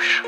فراموش.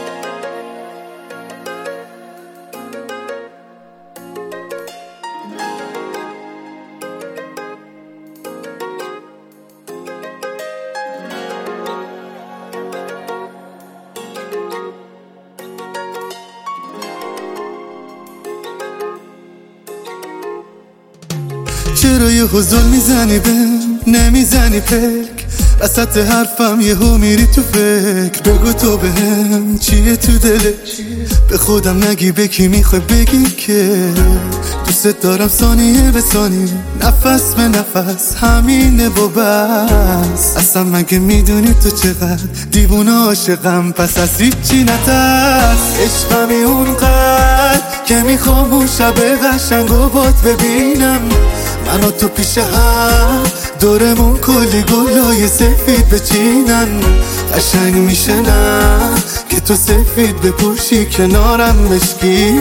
چرا یه حضور میزنی بهم نمیزنی پک وسط حرفم یهو میری تو فکر بگو تو بهم چیه تو دلت به خودم نگی به کی میخوای بگی که دوست دارم ثانیه به ثانیه نفس به نفس همینه و بس اصلا مگه میدونی تو چقدر دیوونه عاشقم پس از هیچی نترس عشقمی اونقدر که میخوام اون شب قشنگو بات ببینم من و تو پیش هم دورمون کلی گلای سفید بچینن قشنگ میشه نه که تو سفید بپوشی کنارم مشکی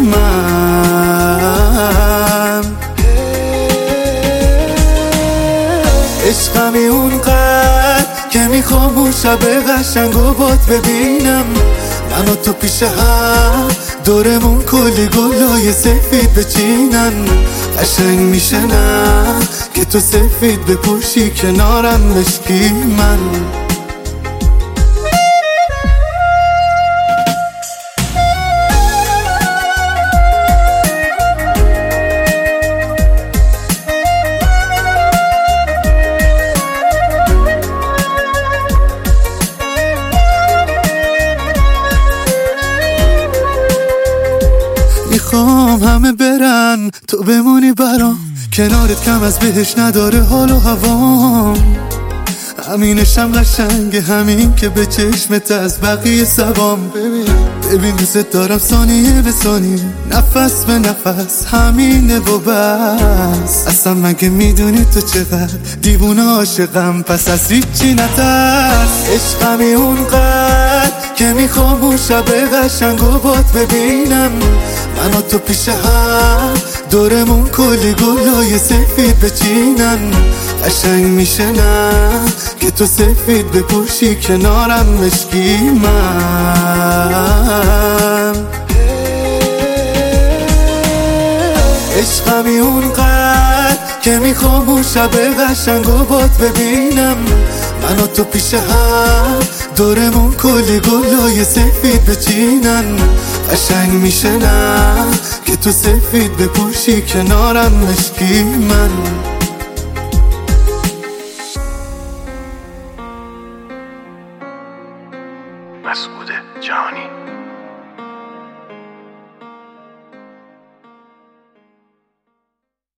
من عشقمی اونقدر که میخوام اون شب قشنگو بات ببینم من و تو پیش هم دورمون کلی گلای سفید بچینن قشنگ میشه نه که تو سفید بپوشی کنارم مشکی من میخوام همه برن تو بمونی برام کنارت کم از بهش نداره حال و هوام همینشم قشنگه همین که به چشمت از بقیه سبام ببین دوست دارم ثانیه به ثانیه نفس به نفس همینه و بس اصلا مگه میدونی تو چقدر دیوونه عاشقم پس از هیچی نترس عشقمی اونقدر که میخوام اون شب قشنگو بات ببینم من و تو پیش هم دورمون کلی گلای سفید بچینن قشنگ میشه نه که تو سفید بپوشی کنارم مشکی من عشقمی اونقدر که میخوام اون شب قشنگو بات ببینم من و تو پیش هم دورمون کلی گلای سفید بچینن قشنگ میشه نه که تو سفید بپوشی کنارم مشکی من مسعود جهانی.